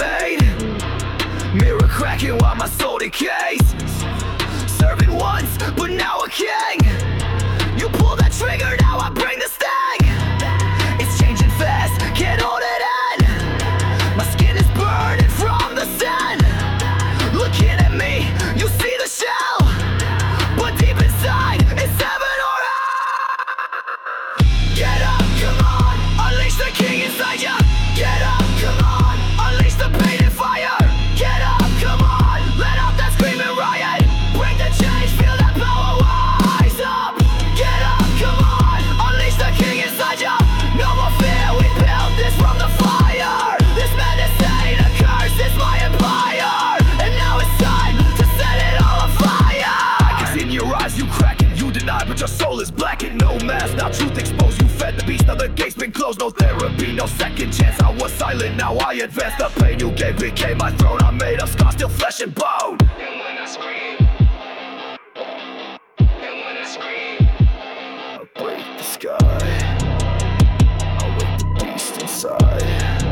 made. Mirror cracking while my soul decays. Serving once, but now a king. You pull that trigger, now I bring the sting. It's changing fast, can't hold it in. My skin is burning from the sun. Looking at me, you see the shell, but deep inside, it's heaven or hell. Get up, come on, unleash the king inside ya. Get up, come on, unleash the pain and fire. Get up, come on, let out that screaming riot. Bring the change, feel that power rise up. Get up, come on, unleash the king inside ya. No more fear, we built this from the fire. This madness ain't a curse, it's my empire. And now it's time to set it all on fire. I can see in your eyes, you cracking, you deny, but your soul is blackened. No mask, now truth exposed, you fed the beast. Now the gate's been closed, no therapy, no second chance. I was silent, now I advance. The pain you gave became my throne. I'm made of scars, still flesh and bone. And when I scream, I'll break the sky, I'll wake the beast inside.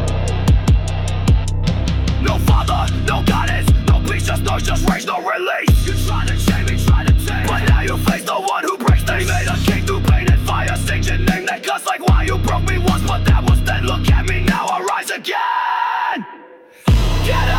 No father, no goddess, no peace, just noise, just rage, no release. You try to shame me, try to tame, but now you face the one who breaks things. Made a king through pain and fire, sings your name. That cuts like why you broke me once, but that was then. Look at me now, I rise again. Get up.